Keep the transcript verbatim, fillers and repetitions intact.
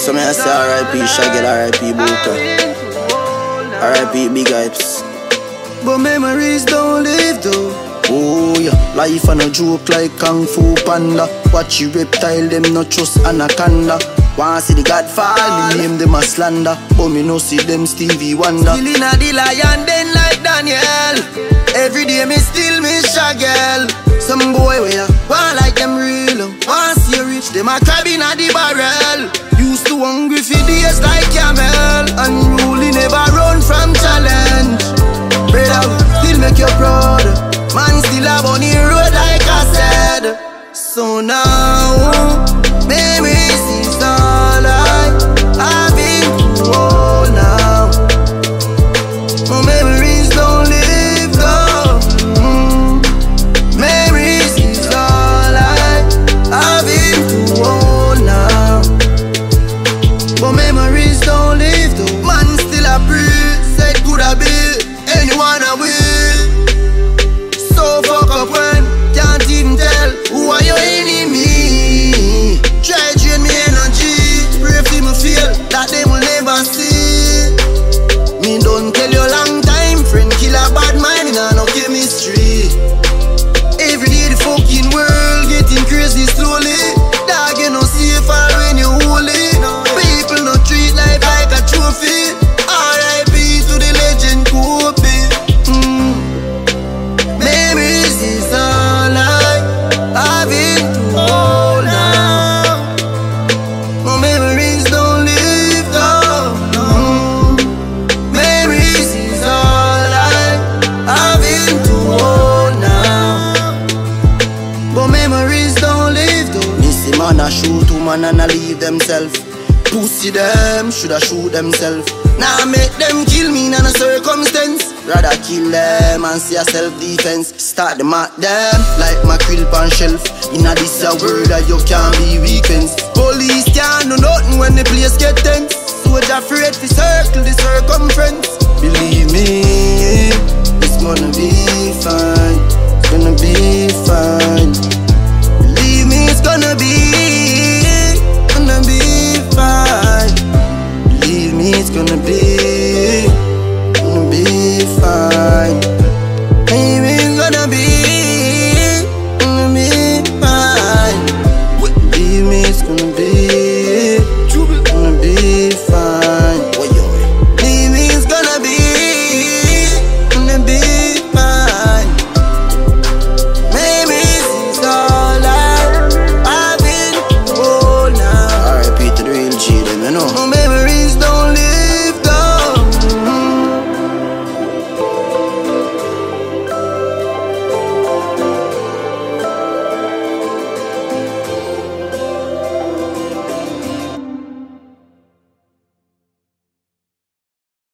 So me I say R I P Shaggy, R I P Booker, R I P Big Hypes. But memories don't live though. Oh yeah, life and a joke like Kung Fu Panda. Watch you reptile, them not trust anaconda. Wanna see the Godfall, me name them a slander. But me no see them Stevie Wonder. Still in a the lion den like Daniel. Every day me still miss Shaggy. Some boy where ya want like them real. Want see you rich, them a crab in a the barrel. Used to hungry for days like camel. Unruly never run from challenge. Brother, still make you proud. Man still a bunny road like I said. So now, memories is all I I've been through all now. Oh, memories don't live though. mm. Memories is all I I've been through all now. But memories don't live though. Man still a breathe, said could I be anyone I will. So fuck up when can't even tell who are your enemy. Try drain me energy, pray for me feel that they will never see. Me don't tell you long time, friend kill a bad mind in a no chemistry. Every day the fucking world getting crazy slowly. Dog you no safer when you hold it. People no treat life like a trophy. R I P to the legend Kobe. mm. Memories is all I I've been through all now. My memories don't live though. mm. Memories is all I I've been through all now. But memories don't live though. Me see man a shoot two man and a leave themself. Pussy them, shoulda shoot themself. Now nah, make them kill me in a circumstance. Rather kill them and see a self-defense. Start them at them like my krill pan shelf. In a this a world that you can't be weekends. Police can't do nothing when the place get tense. Soldier afraid to circle the circumference. Believe me, it's gonna be fine. It's gonna be fine. Believe me, it's gonna be, gonna be fine. Believe me, it's gonna be, gonna be fine. Maybe it's gonna be, gonna be fine. Believe me, it's gonna be.